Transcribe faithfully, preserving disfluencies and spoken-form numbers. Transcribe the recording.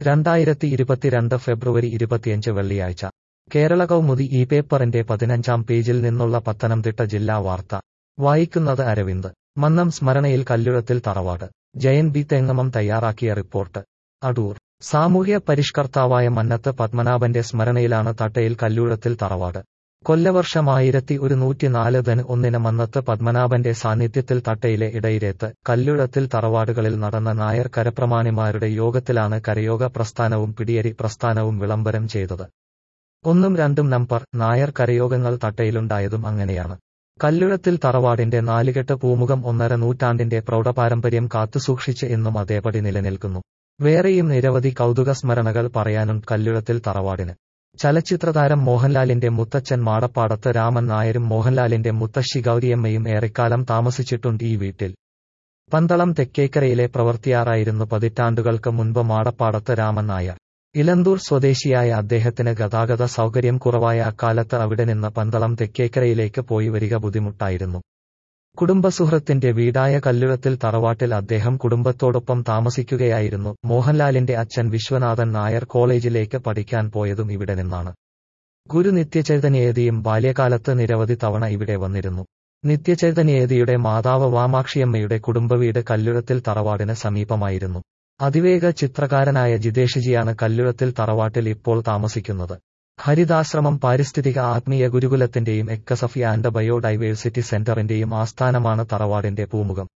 രണ്ടായിരത്തി ഇരുപത്തിരണ്ട് ഫെബ്രുവരി ഇരുപത്തിയഞ്ച് വെള്ളിയാഴ്ച കേരള കൗമുദി ഈ പേപ്പറിന്റെ പതിനഞ്ചാം പേജിൽ നിന്നുള്ള പത്തനംതിട്ട ജില്ലാ വാർത്ത വായിക്കുന്നത് അരവിന്ദ്. മന്നം സ്മരണയിൽ കല്ലുഴത്തിൽ തറവാട്. ജയൻ ബി തെങ്ങമം തയ്യാറാക്കിയ റിപ്പോർട്ട്. അടൂർ. സാമൂഹ്യ പരിഷ്കർത്താവായ മന്നത്ത് പത്മനാഭന്റെ സ്മരണയിലാണ് തട്ടയിൽ കല്ലുഴത്തിൽ തറവാട്. കൊല്ലവർഷം ആയിരത്തി ഒരുന്നൂറ്റിനാല് ധന് ഒന്നിന് മന്നത്ത് പത്മനാഭന്റെ സാന്നിധ്യത്തിൽ തട്ടയിലെ ഇടയിരേത്ത്, കല്ലുഴത്തിൽ തറവാടുകളിൽ നടന്ന നായർ കരപ്രമാണിമാരുടെ യോഗത്തിലാണ് കരയോഗ പ്രസ്ഥാനവും പിടിയരി പ്രസ്ഥാനവും വിളംബരം ചെയ്തത്. ഒന്നും രണ്ടും നമ്പർ നായർ കരയോഗങ്ങൾ തട്ടയിലുണ്ടായതും അങ്ങനെയാണ്. കല്ലുഴത്തിൽ തറവാടിന്റെ നാലുകെട്ട് പൂമുഖം ഒന്നര നൂറ്റാണ്ടിന്റെ പ്രൗഢപാരമ്പര്യം കാത്തുസൂക്ഷിച്ച് എന്നും അതേപടി നിലനിൽക്കുന്നു. വേറെയും നിരവധി കൗതുക സ്മരണകൾ പറയാനുണ്ട് കല്ലുഴത്തിൽ തറവാടിന്. ചലച്ചിത്രതാരം മോഹൻലാലിന്റെ മുത്തച്ഛൻ മാടപ്പാടത്ത് രാമൻ നായരും മോഹൻലാലിന്റെ മുത്തശ്ശി ഗൗരിയമ്മയും ഏറെക്കാലം താമസിച്ചിട്ടുണ്ട് ഈ വീട്ടിൽ. പന്തളം തെക്കേക്കരയിലെ പ്രവൃത്തിയാറായിരുന്നു പതിറ്റാണ്ടുകൾക്ക് മുൻപ് മാടപ്പാടത്ത് രാമൻ നായർ. ഇലന്തൂർ സ്വദേശിയായ അദ്ദേഹത്തിന് ഗതാഗത സൗകര്യം കുറവായ അക്കാലത്ത് അവിടെ നിന്ന് പന്തളം തെക്കേക്കരയിലേക്ക് പോയി വരിക ബുദ്ധിമുട്ടായിരുന്നു. കുടുംബസുഹൃത്തിന്റെ വീടായ കല്ലുഴത്തിൽ തറവാട്ടിൽ അദ്ദേഹം കുടുംബത്തോടൊപ്പം താമസിക്കുകയായിരുന്നു. മോഹൻലാലിന്റെ അച്ഛൻ വിശ്വനാഥൻ നായർ കോളേജിലേക്ക് പഠിക്കാൻ പോയതും ഇവിടെ നിന്നാണ്. ഗുരു നിത്യചൈതന്യയതിയും ബാല്യകാലത്ത് നിരവധി തവണ ഇവിടെ വന്നിരുന്നു. നിത്യചൈതന്യയതിയുടെ മാതാവ് വാമാക്ഷിയമ്മയുടെ കുടുംബവീട് കല്ലുഴത്തിൽ തറവാടിന് സമീപമായിരുന്നു. അതിവേഗ ചിത്രകാരനായ ജിതേഷ്ജിയാണ് കല്ലുഴത്തിൽ തറവാട്ടിൽ ഇപ്പോൾ താമസിക്കുന്നത്. ഹരിതാശ്രമം പാരിസ്ഥിതിക ആത്മീയ ഗുരുകുലത്തിന്റെയും എക്കസഫി ആൻഡ് ബയോഡൈവേഴ്സിറ്റി സെന്ററിന്റെയും ആസ്ഥാനമാണ് തറവാടിന്റെ പൂമുഖം.